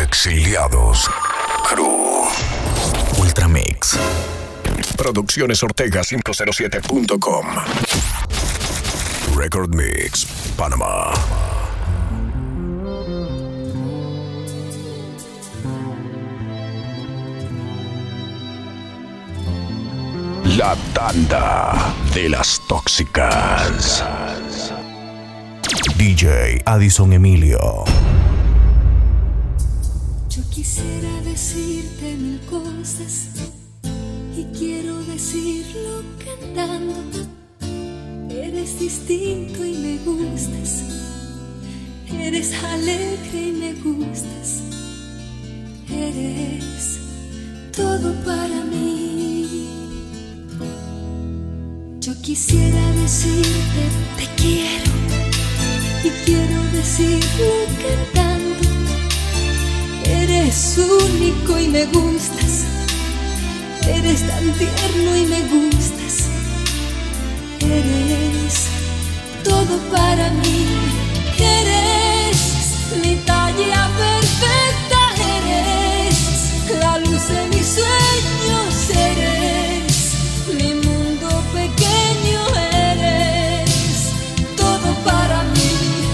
Exiliados Crew Ultramix Producciones Ortega 507.com Record Mix Panamá. La tanda de las tóxicas. DJ Addison Emilio. Yo quisiera decirte mil cosas y quiero decirlo cantando. Eres distinto y me gustas. Eres alegre y me gustas. Eres todo para mí. Yo quisiera decirte te quiero y quiero decirlo cantando. Eres único y me gustas. Eres tan tierno y me gustas. Eres todo para mí. Eres mi talla perfecta. Eres la luz de mis sueños. Eres mi mundo pequeño. Eres todo para mí.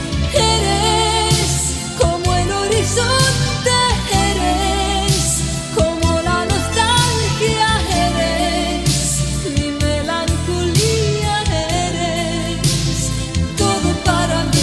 Eres como el horizonte. Eres como la nostalgia. Eres mi melancolía. Eres todo para mí.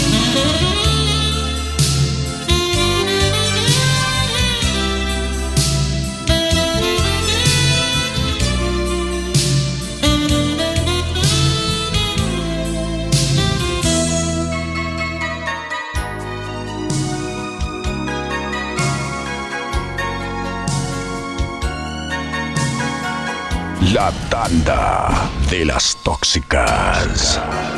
La tanda de las tóxicas.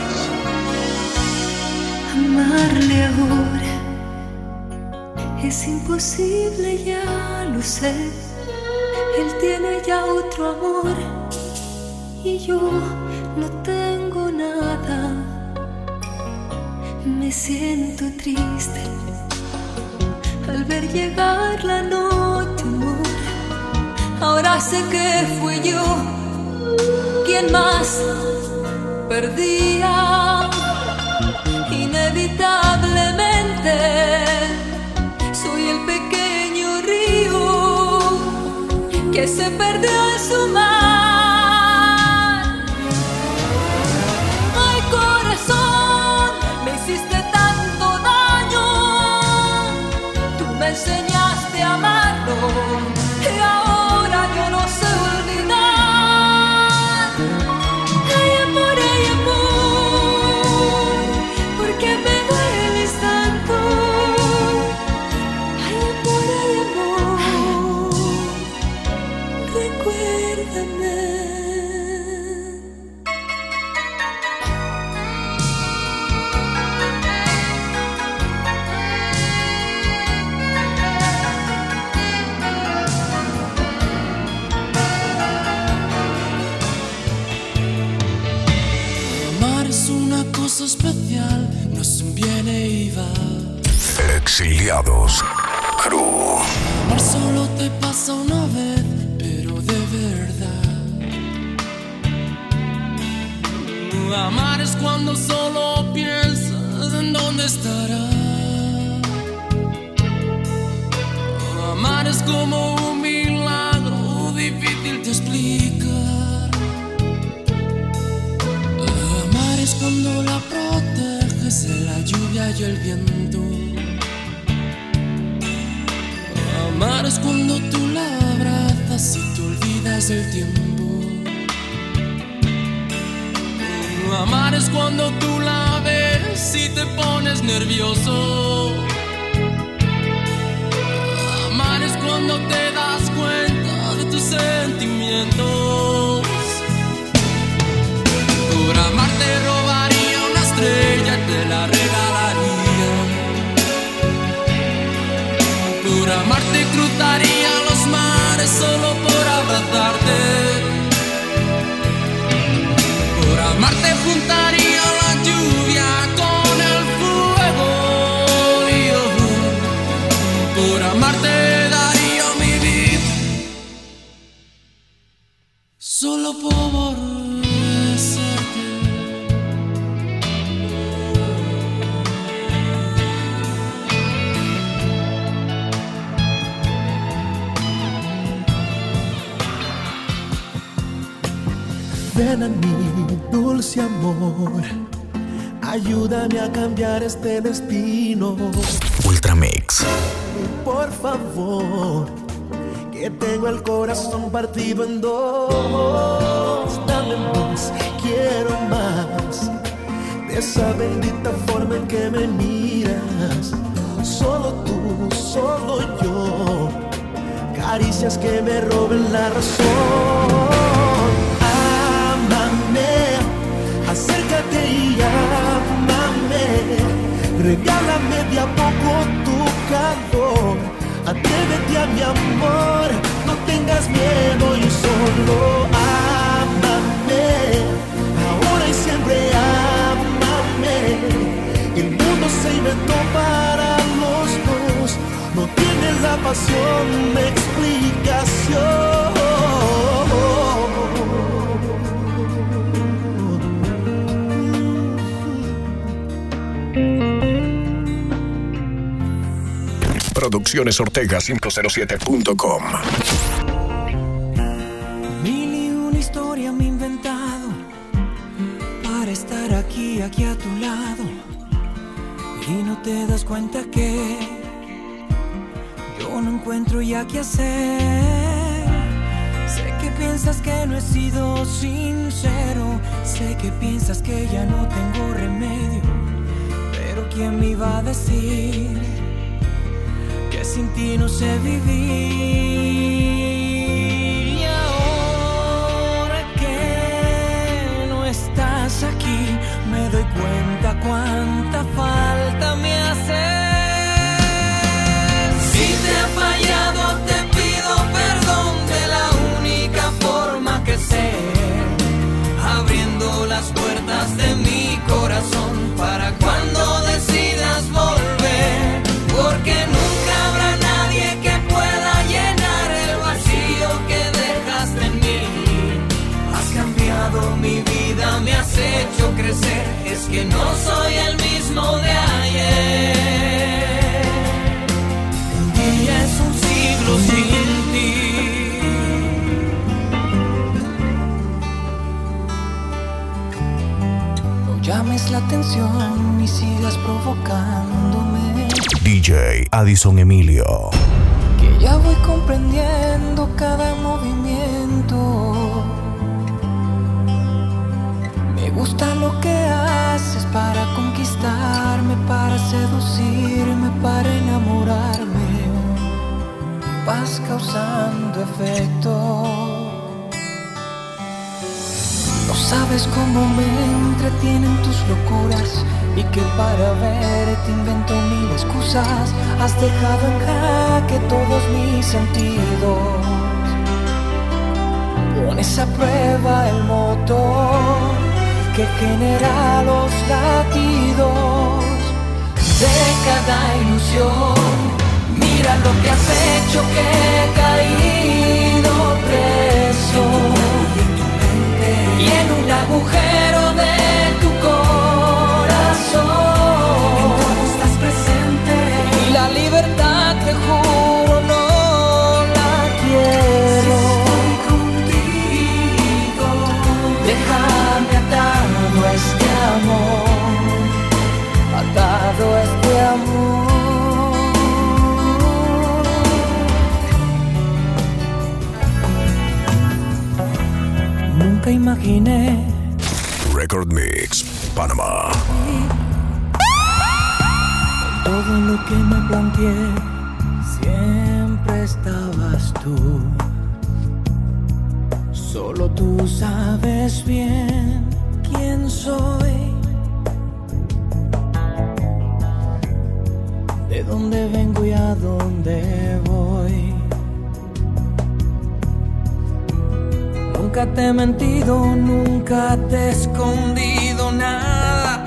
Amarle ahora es imposible, ya lo sé. Él tiene ya otro amor y yo no tengo nada. Me siento triste al ver llegar la noche, amor. Ahora sé que fui yo quien más perdía. Inevitablemente soy el pequeño río que se perdió en su mar. Ay, corazón, me hiciste tanto daño. Tú me enseñaste a amarlo y ahora yo no sé olvidar. Ay, amor, ¿por qué me dueles tanto? Ay, amor, recuérdame. Cosa especial, no es un viene y va. Exiliados Crew. Amar solo te pasa una vez, pero de verdad. Amar es cuando solo piensas en dónde estará. Amar es como un milagro difícil de explicar. Es cuando la proteges de la lluvia y el viento. Amar es cuando tú la abrazas y te olvidas del tiempo. Amar es cuando tú la ves y te pones nervioso. Amar es cuando te das cuenta de tus sentimientos. Por amar te robaría una estrella y te la regalaría. Por amar te cruzaría los mares solo por abrazarte. Por amar te juntaría la lluvia con el fuego. Y yo, por amarte Ven a mí, dulce amor, ayúdame a cambiar este destino. Ultramix. Por favor, que tengo el corazón partido en dos. Dame más, quiero más, de esa bendita forma en que me miras. Solo tú, solo yo, caricias que me roben la razón. Ámame, acércate y ámame, regálame de a poco tu calor. Atrévete a mi amor, no tengas miedo y solo ámame, ahora y siempre ámame. El mundo se inventó para los dos, no tiene la pasión de explicación. Producciones Ortega 507.com. Mil y una historia me he inventado para estar aquí a tu lado, y no te das cuenta que yo no encuentro ya qué hacer. Sé que piensas que no he sido sincero, sé que piensas que ya no tengo remedio, pero ¿quién me iba a decir que sin ti no sé vivir? Y ahora que no estás aquí, me doy cuenta cuánta falta me haces. Si te he fallado, te pido perdón de la única forma que sé, abriendo las puertas de mi corazón para cuando decidas volver, porque nunca habrá nadie que pueda llenar el vacío que dejaste en mí. Has cambiado mi vida, me has hecho crecer, es que no soy el mismo de ayer. Un día es un siglo sin ti. No llames la atención ni sigas provocándome. DJ Addison Emilio. Que ya voy comprendiendo cada movimiento. Me gusta lo que haces para conquistarme, para seducirme, para enamorarme. Vas causando efecto. No sabes cómo me entretienen tus locuras, y que para verte invento mil excusas. Has dejado en jaque todos mis sentidos. Pones a prueba el motor que genera los latidos de cada ilusión. Mira lo que has hecho, que he caído preso y en un agujero de tu corazón. En todo estás presente y la libertad, te juro, no la quiero. Si estoy contigo, déjame atado a este amor, atado a este amor. Nunca imaginé. Record Mix, Panamá. Todo lo que me planteé, siempre estabas tú. Solo tú sabes bien quién soy, de dónde vengo y a dónde voy. Nunca te he mentido, nunca te he escondido nada.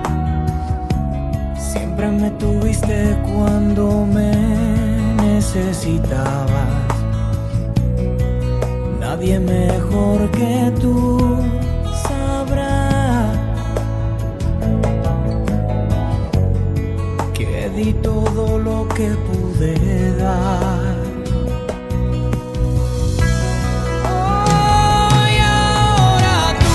Siempre me tuviste cuando me necesitabas. Nadie mejor que tú sabrá que di todo lo que pude dar. Oh, y ahora tú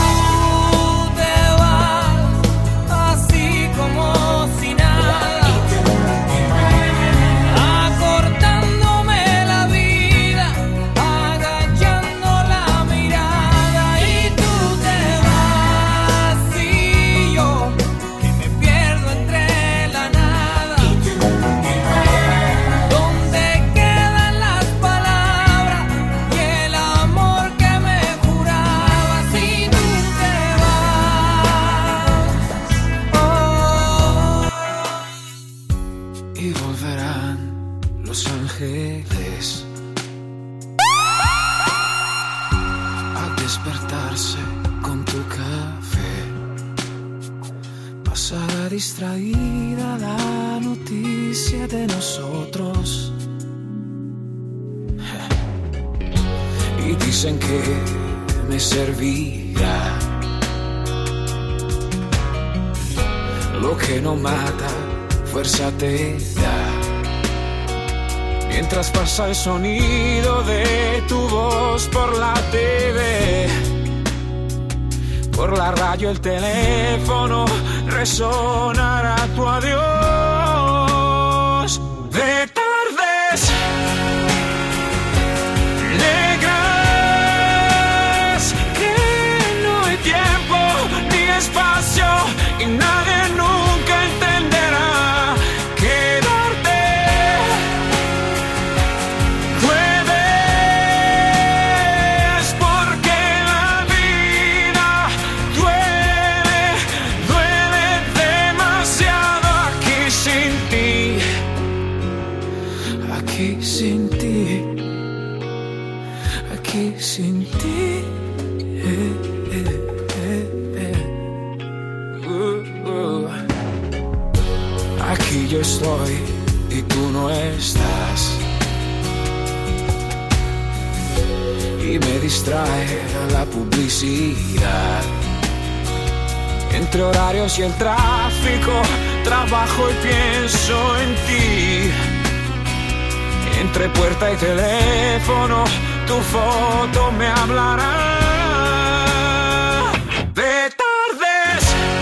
papeles. Al despertarse con tu café, pasará distraída la noticia de nosotros. Y dicen que me servirá. Lo que no mata, fuerza te da. Mientras pasa el sonido de tu voz por la TV, por la radio el teléfono resonará tu adiós. De tardes negras, que no hay tiempo ni espacio y nadie nunca entenderá. Quedarte puedes porque la vida duele, duele demasiado aquí sin ti, aquí sin ti, aquí sin ti. Aquí yo estoy y tú no estás, y me distrae la publicidad. Entre horarios y el tráfico, trabajo y pienso en ti. Entre puerta y teléfono, tu foto me hablará. De tardes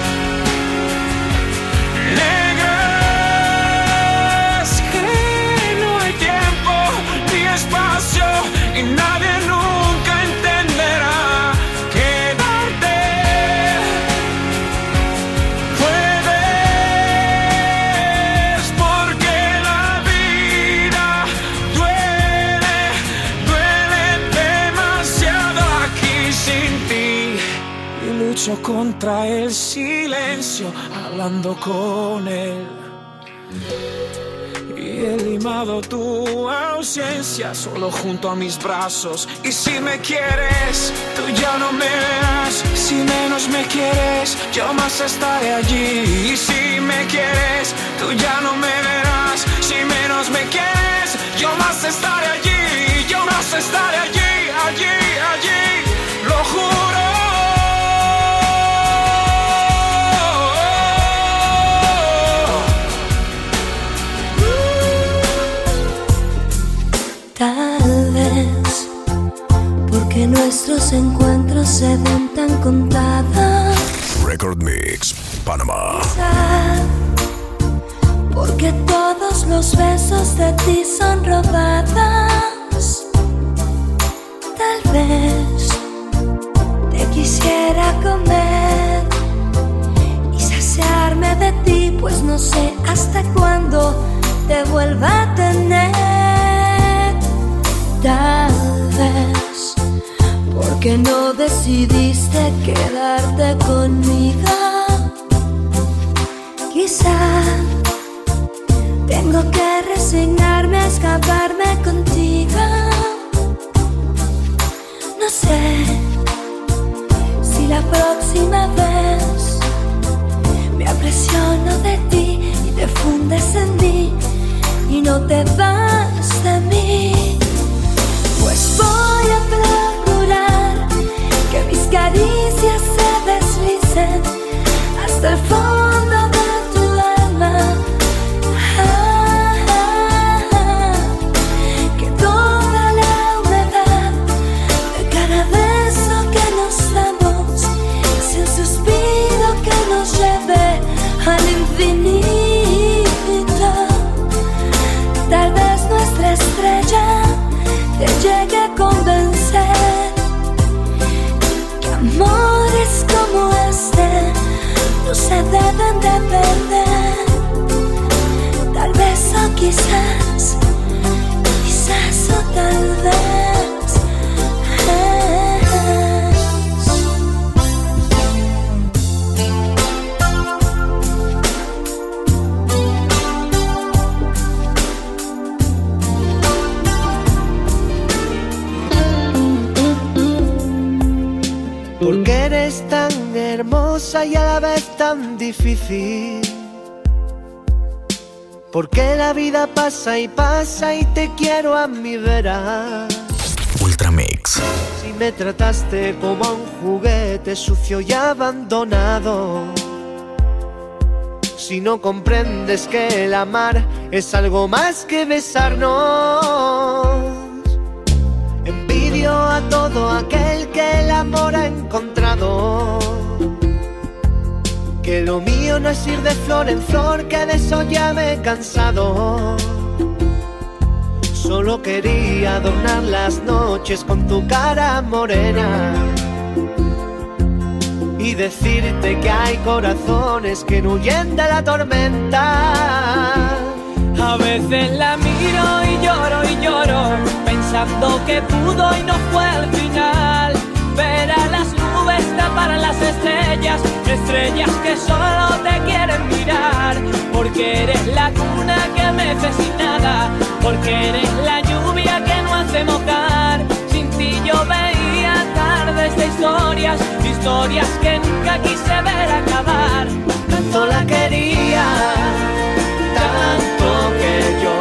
negras, que no hay tiempo ni espacio y nadie nunca entenderá. Quedarte puedes porque la vida duele, duele demasiado aquí sin ti. Y lucho contra el silencio hablando con él. Y he limado tu ausencia solo junto a mis brazos. Y si me quieres, tú ya no me verás. Si menos me quieres, yo más estaré allí. Y si me quieres, tú ya no me verás. Si menos me quieres, yo más estaré allí. Yo más estaré allí, allí, allí. Lo juro. Tal vez porque nuestros encuentros se ven tan contados. Record Mix, Panamá. Quizá porque todos los besos de ti son robados. Tal vez te quisiera comer y saciarme de ti, pues no sé hasta cuándo te vuelva a tener. Tal vez porque no decidiste quedarte conmigo. Quizá tengo que resignarme a escaparme contigo. No sé si la próxima vez me apresiono de ti y te fundes en mí y no te vas de mí. Pues voy a procurar que mis caricias se deslicen hasta el fondo de tu alma. Que toda la humedad de cada beso que nos damos sea un suspiro que nos lleve al infinito. Tal vez eres tan hermosa y a la vez tan difícil. Porque la vida pasa y pasa y te quiero a mi vera. Ultramix. Si me trataste como a un juguete sucio y abandonado, si no comprendes que el amar es algo más que besarnos, envidio a todo aquel que el amor ha encontrado. Que lo mío no es ir de flor en flor, que de eso ya me he cansado. Solo quería adornar las noches con tu cara morena y decirte que hay corazones que no huyen de la tormenta. A veces la miro y lloro, pensando que pudo y no fue al final. Ver a las nubes tapar a las estrellas, estrellas que solo te quieren mirar. Porque eres la cuna que mece sin nada, porque eres la lluvia que no hace mojar. Sin ti yo veía tardes de historias, historias que nunca quise ver acabar. Tanto la quería, tanto que yo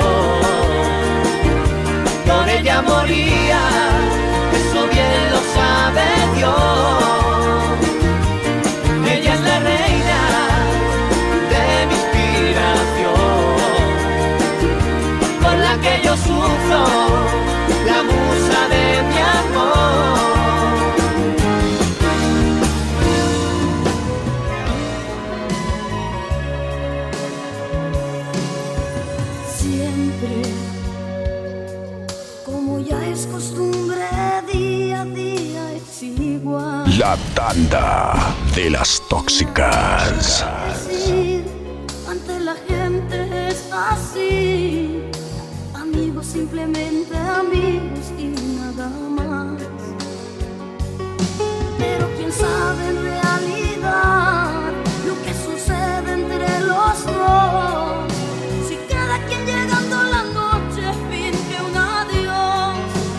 por ella moría. Eso bien lo sabe Dios. Ella es la reina de mi inspiración, por la que yo sufro, la musa de mi amor. Siempre, como ya es costumbre, día a día es igual. La tanda de las tóxicas. Decir, ante la gente es así. Amigos, simplemente amigos y nada más. Pero quién sabe en realidad lo que sucede entre los dos. Si cada quien llegando la noche finge un adiós.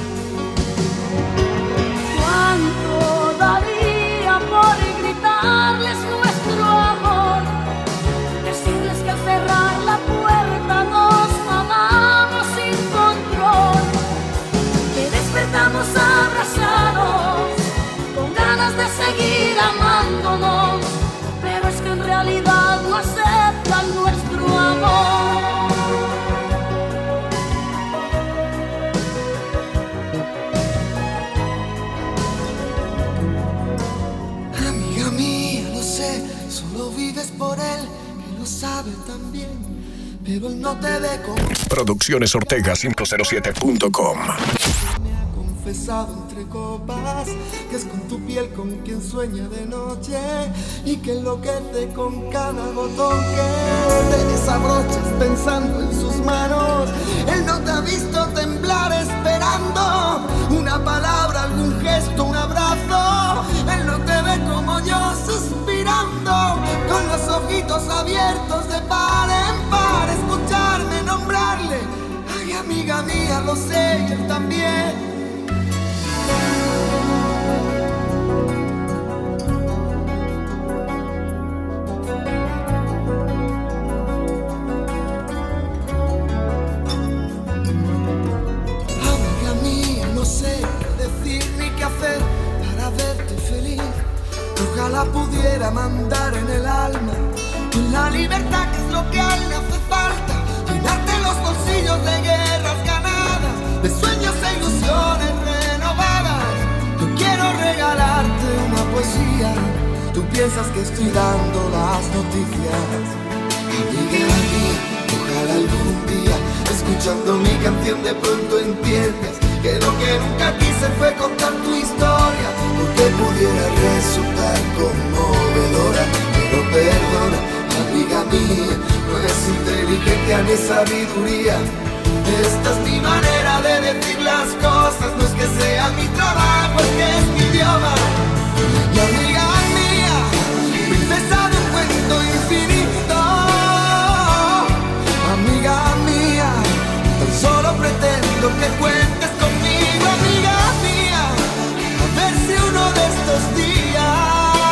¿Cuánto daría por gritarles nuestro amor? Decirles que al cerrar la puerta nos amamos sin control, que despertamos abrazados con ganas de seguir amándonos, pero es que en realidad no aceptan nuestro amor. Amiga mía, lo sé, solo vives por él, que lo sabe también, pero él no te ve como... Produccionesortega507.com. Confesado entre copas que es con tu piel con quien sueña de noche y que enloquece con cada botón que te desabrochas pensando en sus manos. Él no te ha visto temblar esperando una palabra, algún gesto, un abrazo. Él no te ve como yo suspirando con los ojitos abiertos de par en par, escucharme nombrarle. Ay, amiga mía, lo sé, y él también. Amiga mía, no sé qué decir ni qué hacer para verte feliz. Ojalá pudiera mandar en el alma en la libertad, que es lo que a él le hace falta. Llenarte los bolsillos de guerras ganadas, de sueños e ilusiones renovadas. Yo quiero regalarte una poesía. Tú piensas que estoy dando las noticias. Amiga mía, ojalá algún día, escuchando mi canción, de pronto entiendas que lo que nunca quise fue contar tu historia, porque pudiera resultar conmovedora. Pero perdona, amiga mía, no es inteligencia ni sabiduría. Esta es mi manera de decir las cosas, no es que sea mi trabajo, es que es mi idioma. Y amiga mía, princesa de un cuento infinito. Amiga mía, tan solo pretendo que cuentes conmigo, amiga mía. A ver si uno de estos días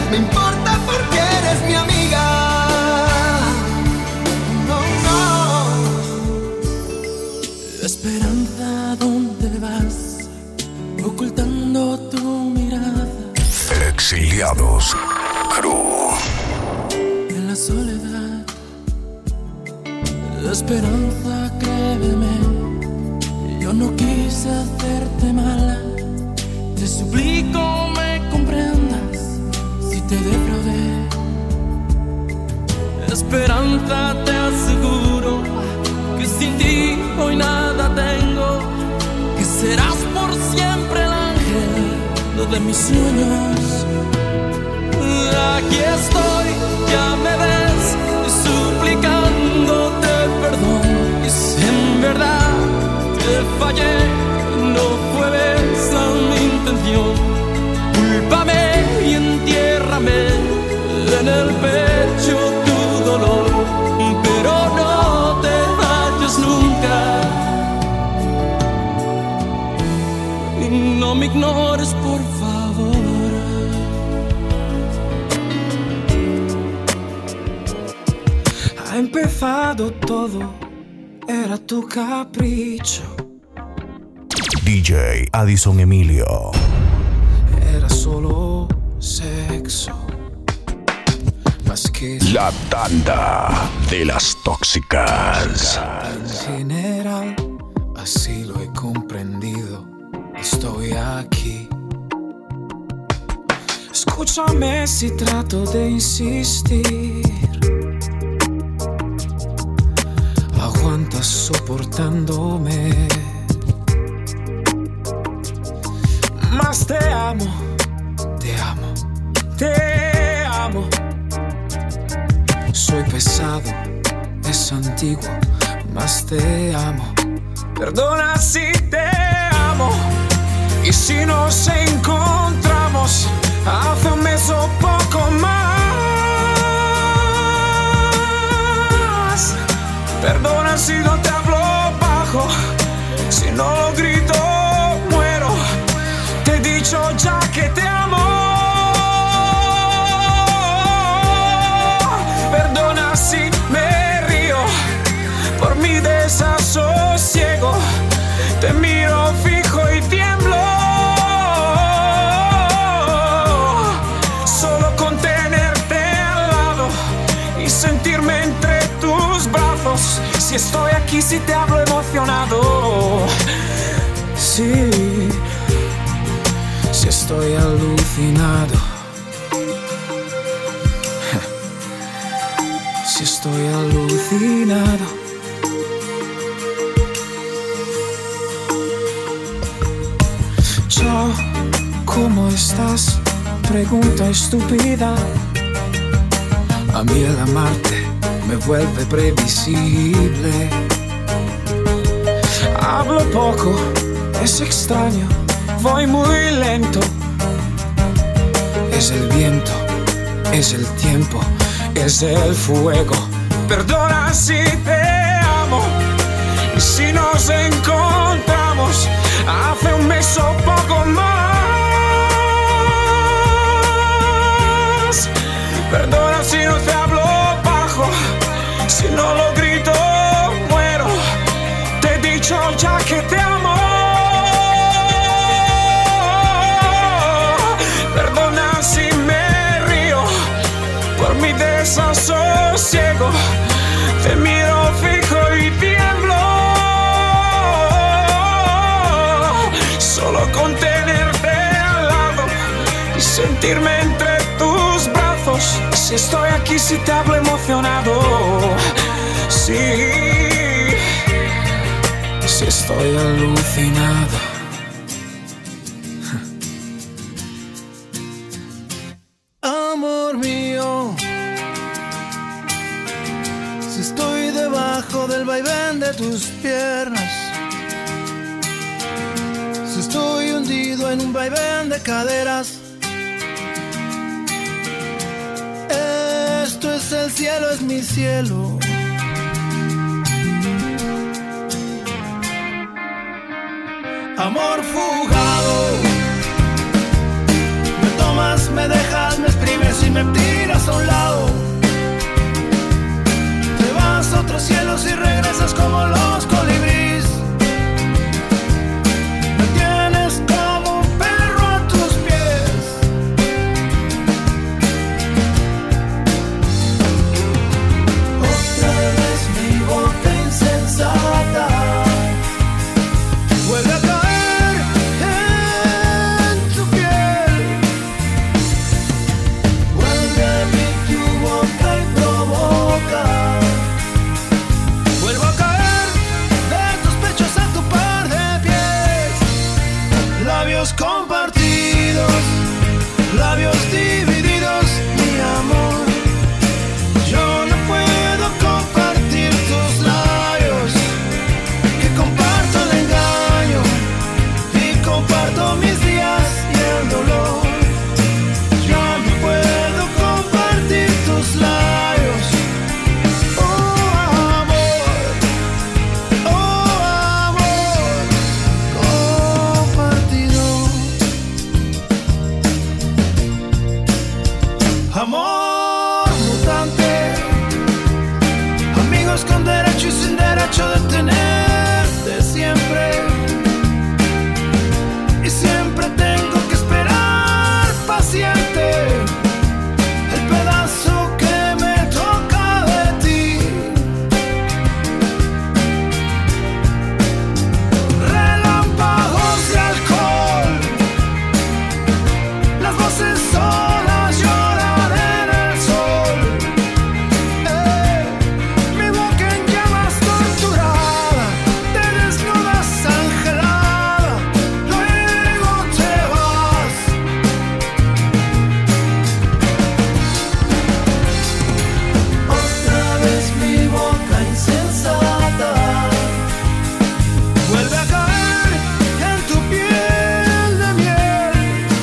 me importa porque eres mi amiga. No, no. Esperanza, ¿dónde vas? Ocultando tu mirada. Exiliados Crew. En la soledad. Esperanza, créeme, yo no quise hacerte mala. Te suplico me comprendas si te defraudé. Esperanza, te aseguro que sin ti hoy nada tengo, que serás por siempre el ángel de mis sueños. Aquí estoy, ya me ves, suplicándote perdón. Y si en verdad te fallé, no fue esa mi intención. Cúlpame y entiérrame en el pecho tu dolor, pero no te vayas nunca y no me ignores, por favor. Ha empezado todo, era tu capricho. DJ Addison Emilio. Era solo sexo, más que La tanda de las tóxicas. en general. Así lo he comprendido. Estoy aquí. Escúchame si trato de insistir. Aguantas soportándome. Más te amo, te amo, te amo. Soy pesado, es antiguo, más te amo. Perdona si te amo. Y si nos encontramos hace un mes o poco más. Perdona si no te hablo bajo, si no lo grito muero. Te he dicho ya que te amo. Perdona si me río por mi desasosiego. Te miro fijo y tiemblo. Solo con tenerte al lado y sentirme entre tus brazos. Si estoy aquí, si te hablo emocionado. Sí, si estoy alucinado. Si estoy alucinado. Chao, ¿cómo estás? Pregunta estúpida. A mí el amarte me vuelve previsible. Hablo poco, es extraño, voy muy lento. Es el viento, es el tiempo, es el fuego. Perdona si te amo. Y si nos encontramos hace un mes o poco más. Perdona si no te hablo bajo, si no lo grito muero. Te he dicho ya que te amo. Perdona si me río por mi desasosiego. Te miro fijo y tiemblo. Solo con tenerte al lado y sentirme entre tus brazos. Si estoy aquí, si te hablo emocionado. Sí, si estoy alucinado. Amor mío, si estoy debajo del vaivén de tus piernas, si estoy hundido en un vaivén de caderas, esto es el cielo, es mi cielo. Amor fugado, me tomas, me dejas, me exprimes me tiras a un lado. Te vas a otros cielos y regresas como los colibríes. Me tienes como un perro a tus pies. Otra vez mi boca insensata vuelve a caer en tu piel. Vuelve a mí tu boca y provoca. Vuelvo a caer de tus pechos a tu par de pies. Labios compartidos, labios divididos, mi amor. Yo no puedo compartir tus labios, que comparto el engaño y comparto mis días y el dolor. Yo no puedo compartir tus labios. Oh amor, compartido. Amor mutante, amigos con derecho y sin derecho de tenerte siempre. Y siempre tengo que esperar paciente el pedazo que me toca de ti. Relámpagos de alcohol, las voces solas lloran en el sol. Mi boca en llamas torturada, te desnudas angelada, luego te vas. Otra vez mi boca insensata vuelve a caer en tu piel de miel.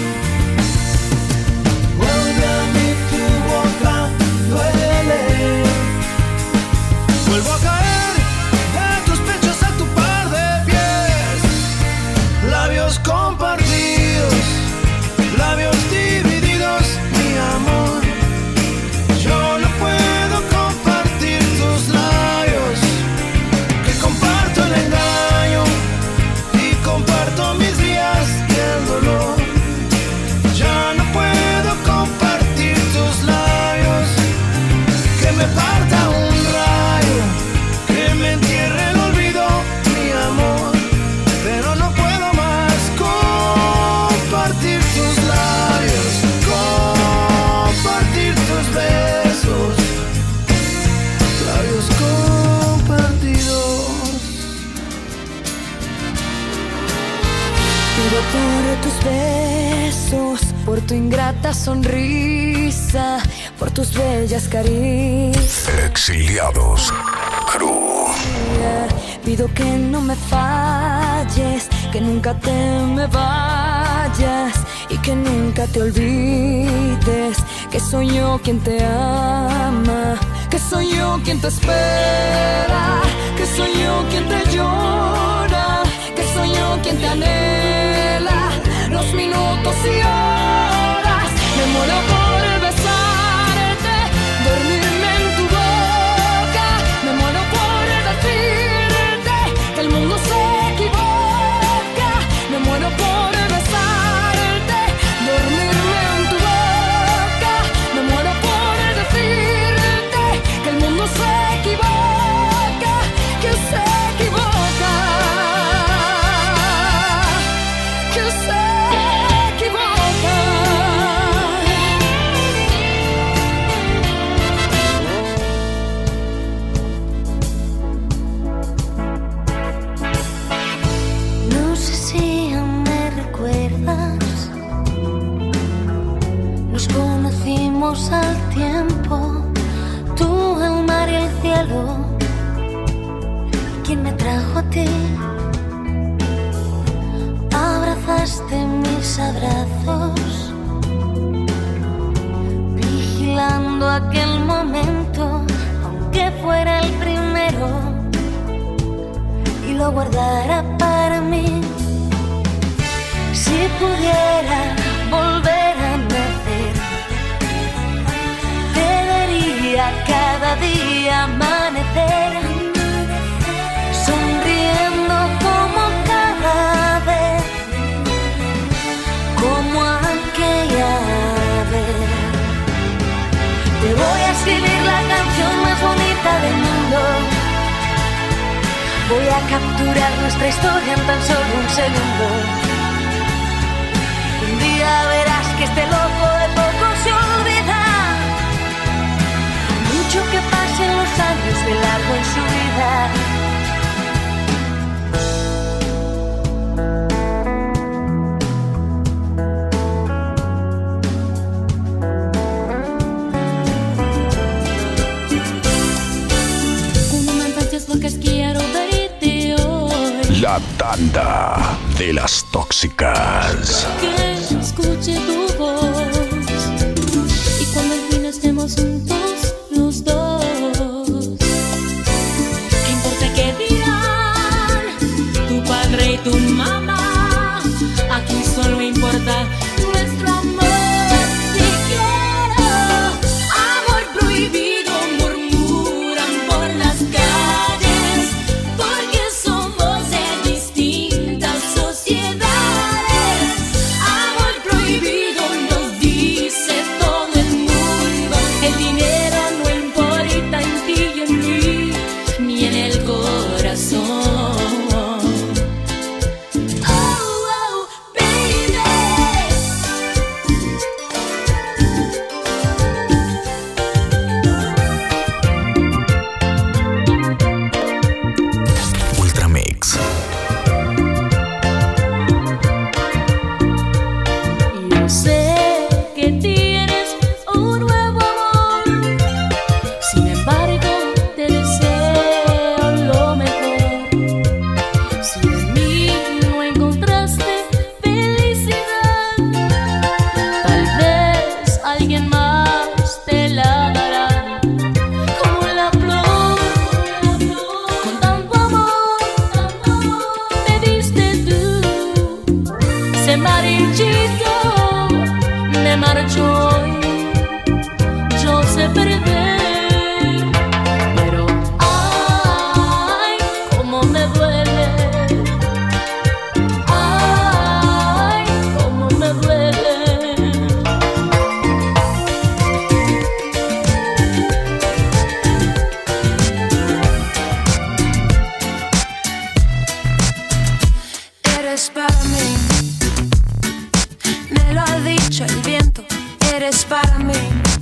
Vuelve a mí tu boca, duele. Vuelvo a caer de tus pechos a tu par de pies. Labios compartidos, labios divididos, mi amor. Yo no puedo compartir tus labios, que comparto el engaño y comparto mis días y el dolor. Ya no puedo compartir tus labios, que me parta un rayo, que me entierre el olvido, mi amor. Pero no puedo más compartir tus labios, compartir tus besos, labios compartidos. Pido por tus besos, por tu ingrata sonrisa, por tus bellas caricias. Exiliados Crew. Pido que no me falles, que nunca te me vayas y que nunca te olvides que soy yo quien te ama, que soy yo quien te espera, que soy yo quien te llora, que soy yo quien te anhela los minutos y horas. Me muero por besarte, dormirme en tu boca. Me muero por decirte que el mundo se equivoca. Me muero por besarte, dormirme en tu boca. Me muero por decirte que el mundo se equivoca, que se equivoca, que se equivoca. No sé si aún me recuerdas, nos conocimos al tiempo, tú, el mar y el cielo. ¿Quién me trajo a ti? Abrazaste mis abrazos, vigilando aquel momento, aunque fuera el primero, y lo guardara para mí. Si pudiera volver a nacer, cada día amanecer, sonriendo como cada vez, como aquella vez. Te voy a escribir la canción más bonita del mundo. Voy a capturar nuestra historia en tan solo un segundo. Un día verás que este loco de poco se olvida. Mucho que pasen los años de largo en su vida. La tanda de las tóxicas. Que escuche tu voz y cuando al fin estemos juntos los dos. ¿Qué importa qué dirán tu padre y tu mamá? Aquí solo importa nuestro amor. Si quiero amor prohibido, murmuran por las calles, porque somos de distintas sociedades. Amor prohibido nos dice todo el mundo. El dinero no importa en ti y en mí, ni en el corazón. Ultramix. Yo sé que tienes un nuevo amor, sin embargo te deseo lo mejor. Si en mí no encontraste felicidad, tal vez alguien más te la dará. Como la flor, con tanto amor me diste tú. Se marchito, me marchó hoy. Yo sé perder, pero ay, cómo me duele. Ay, cómo me duele. Eres para mí, me lo ha dicho el viento. Eres para mí,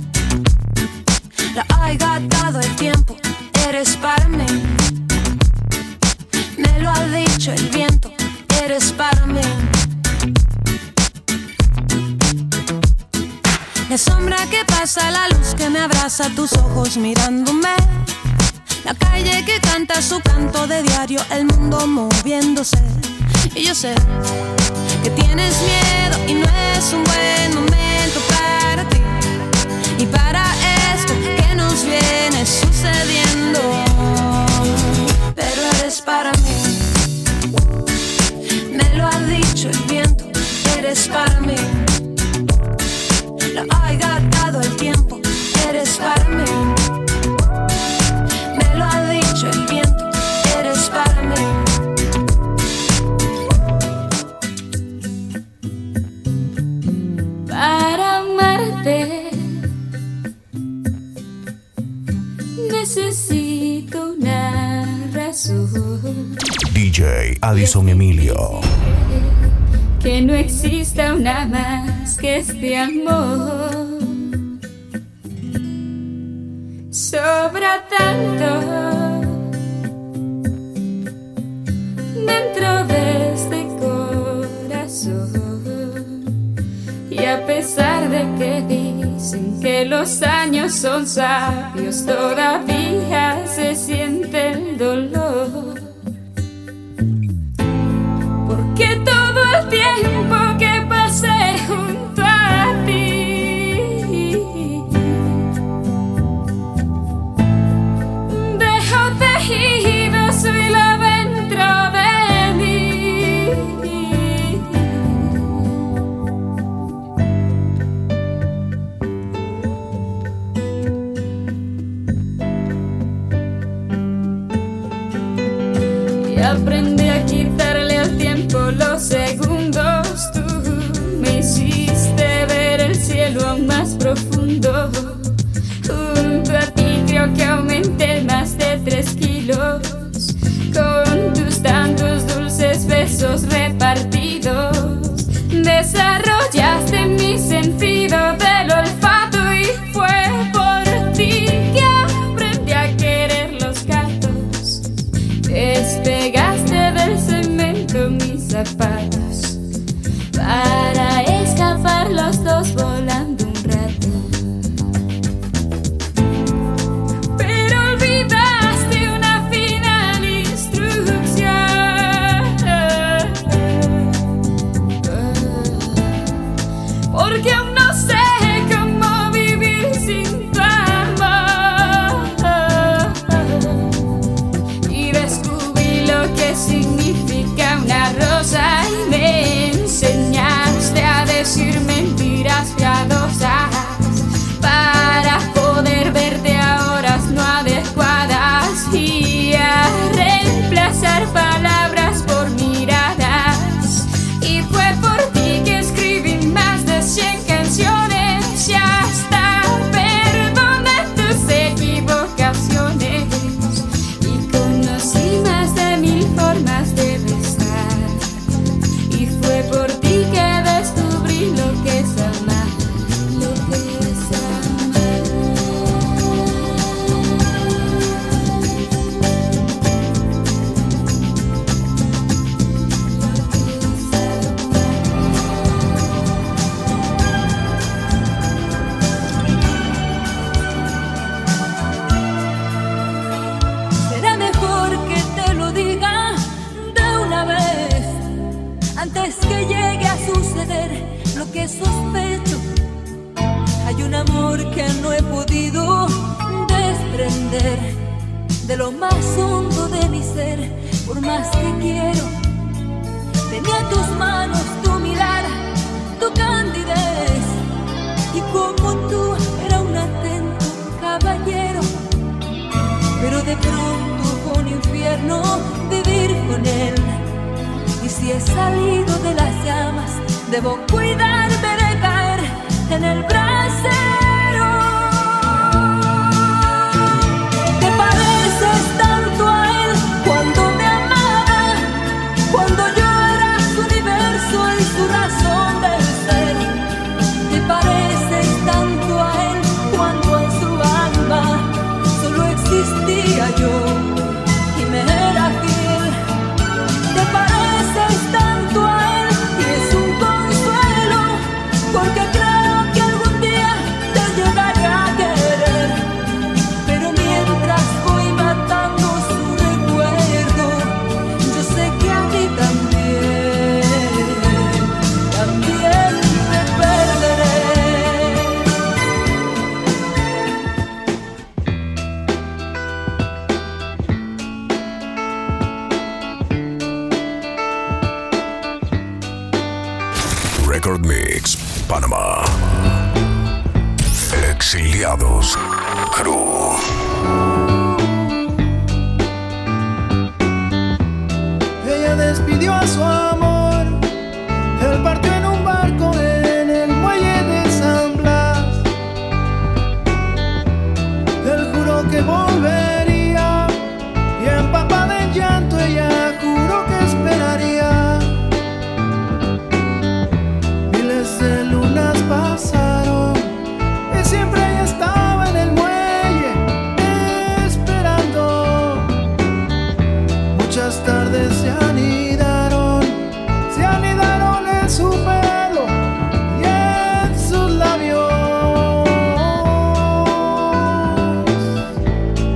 lo ha gastado el tiempo. Eres para mí, me lo ha dicho el viento. Eres para mí. La sombra que pasa, la luz que me abraza, tus ojos mirándome. La calle que canta su canto de diario, el mundo moviéndose. Y yo sé que tienes miedo y no es un buen momento para ti y para esto que nos viene sucediendo. Pero eres para mí, me lo ha dicho el viento. Eres para mí, lo ha gastado el tiempo. Eres para mí, me lo ha dicho el viento. Eres para mí. Para amarte necesito una razón. DJ Addison Emilio. Que no exista una más que este amor. Sobra tanto dentro de este corazón. Y a pesar de que dicen que los años son sabios, todavía se siente el dolor. Porque todo el tiempo que pasé junto a ti dejó tejido su hilo dentro de mí. Aprendí a quitarle al tiempo los segundos. Tú me hiciste ver el cielo aún más profundo. Junto a ti creo que aumenté más de 3 kilos. Con tus tantos dulces besos repartidos, desarrollaste mi sentido del olfato. Y fue por ti que aprendí a querer los gatos. Despegaste del cemento mis zapatos para escapar los dos volando un rato. Pero olvidaste una final instrucción, porque aún no sé cómo vivir sin tu amor. Y descubrí lo que significa una rosa y me enseñaste a decir mentiras piadosas para poder verte a horas no adecuadas y a reemplazar palabras por miradas. Y fue por ti que escribí más de 100 canciones y hasta perdoné tus equivocaciones. Y conocí más de 1000 formas de besar. Y fue por ti que descubrí lo que es amar, lo que es amar. Será mejor que te lo diga de una vez, antes que llegue a suceder lo que sospecho. Hay un amor que no he podido desprender de lo más hondo de mi ser, por más que quiero. Tenía en tus manos tu mirada, tu candidez, y como tú era un atento caballero. Pero de pronto fue un infierno vivir con él. Y si he salido de las llamas, debo cuidarme de caer en el brasero. Te pareces tanto a él cuando me amaba, cuando yo era su universo y su razón de ser. Te pareces tanto a él cuando en su alma solo existía yo y me era fiel. Te pareces tanto a él y es un consuelo, porque creo que algún día te llegaré a querer. Pero mientras voy matando su recuerdo, yo sé que a ti también me perderé. Record Mix, Panamá. Exiliados Crew. Ella despidió a su amor, él partió en un barco en el muelle de San Blas. Él juró que volvería y empapada en llanto ella juró que esperaría. Miles de lunas pasaron y siempre ella estaba en el muelle esperando. Muchas tardes se anidaron en su pelo y en sus labios.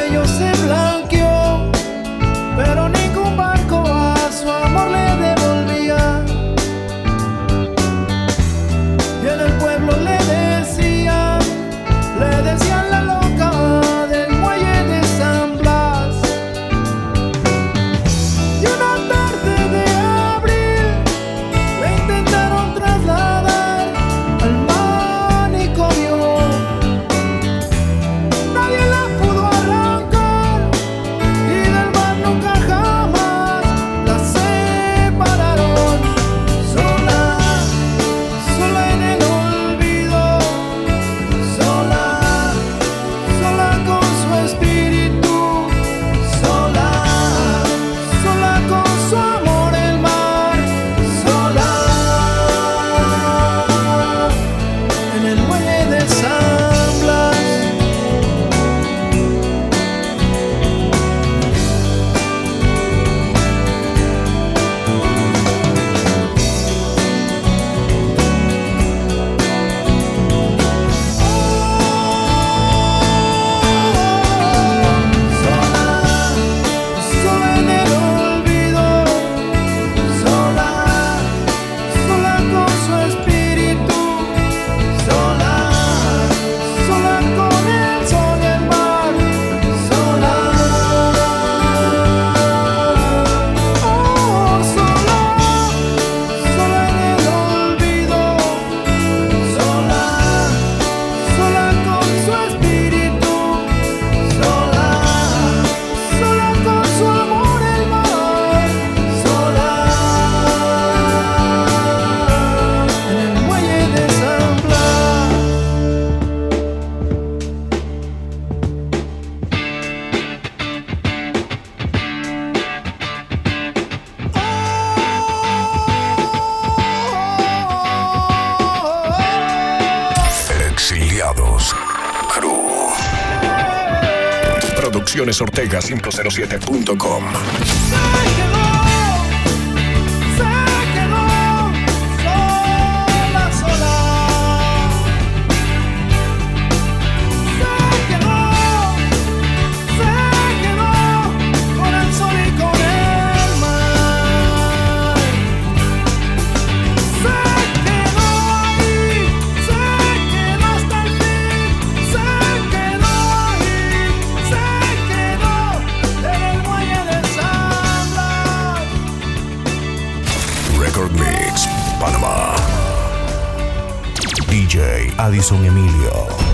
cuello se blanqueó, pero ningún barco a su amor le devolvía. Y en el pueblo le decían la loca del muelle de San Blas. Y una tarde de abril le intentaron trasladar al manicomio. Nadie la pudo arrancar y del mar nunca jamás la separaron. Sola, sola en el olvido, sola, sola con su espíritu, sola, sola con su amor el mar, sola en el muelle de San Blas. Sola en el olvido, sola, sola con su espíritu, sola, sola con el sol y el mar, sola, oh, sola, sola en el olvido, sola, sola con su espíritu, sola, sola con su amor el mar, sola en el muelle de San Blas. Exiliados Crew. Producciones Ortega 507.com. Se quedó sola, sola. Se quedó con el sol y con el mar. Se quedó ahí, se quedó hasta el fin. Se quedó ahí, se quedó en el muelle de San Blas. Record Mix Panamá. DJ Addison Emilio.